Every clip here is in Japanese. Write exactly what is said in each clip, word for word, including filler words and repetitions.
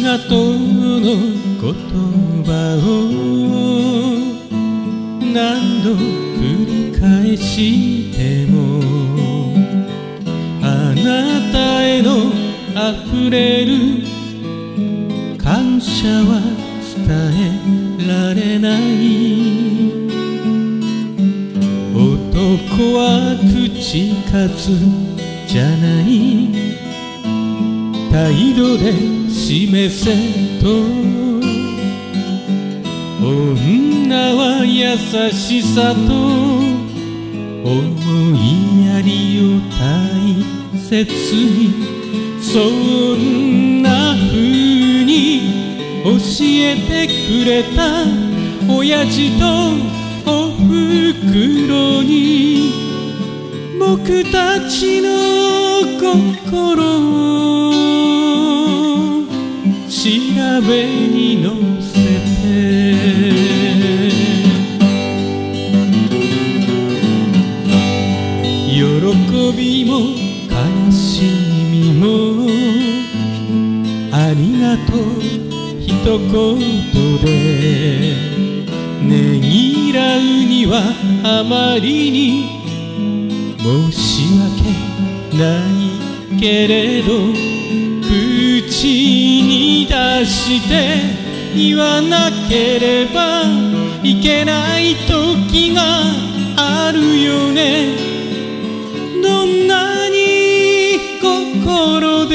がとうの言葉を何度繰り返しても、あなたへのあふれる感謝は伝えられない。男は口数じゃない態度で示せと、女は優しさと思いやりを大切に、そんな風に教えてくれた親父とおふくろに、僕たちの心を調べに乗せて、喜びも悲しみもありがとう一言でねぎらうにはあまりに申し訳ないけれど、口に出して言わなければいけない時があるよね。どんなに心で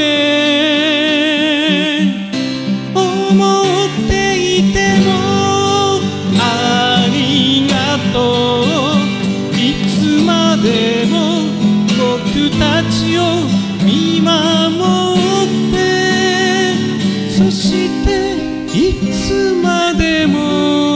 思っていても、ありがとういつまでも僕たちを見守って、そしていつまでも